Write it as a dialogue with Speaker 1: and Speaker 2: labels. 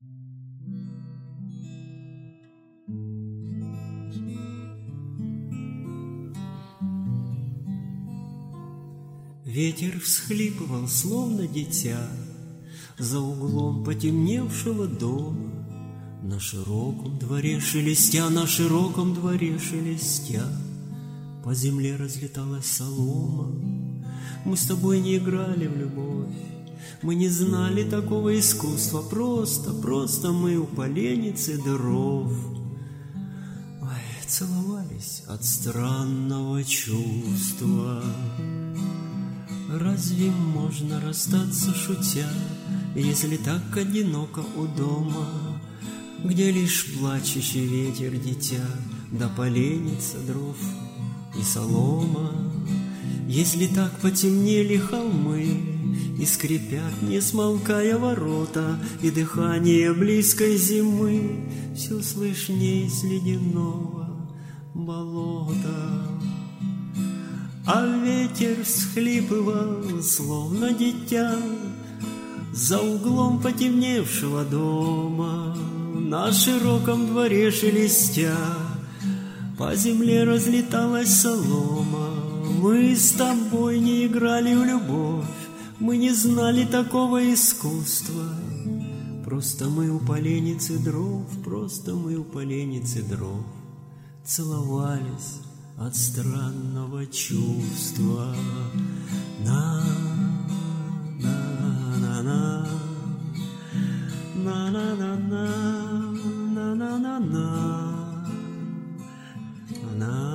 Speaker 1: Ветер всхлипывал, словно дитя, за углом потемневшего дома. На широком дворе шелестя, на широком дворе шелестя, по земле разлеталась солома. Мы с тобой не играли в любовь, мы не знали такого искусства. Просто мы у поленницы дров. Ой, целовались от странного чувства. Разве можно расстаться шутя, если так одиноко у дома, где лишь плачущий ветер дитя, да поленница дров и солома? Если так потемнели холмы и скрипят, не смолкая ворота, и дыхание близкой зимы все слышней с ледяного болота. А ветер всхлипывал, словно дитя, за углом потемневшего дома. На широком дворе шелестя, по земле разлеталась солома. Мы с тобой не играли в любовь, мы не знали такого искусства. Просто мы у поленницы дров, просто мы у поленницы дров целовались от странного чувства. На на на на на на на на на на на на.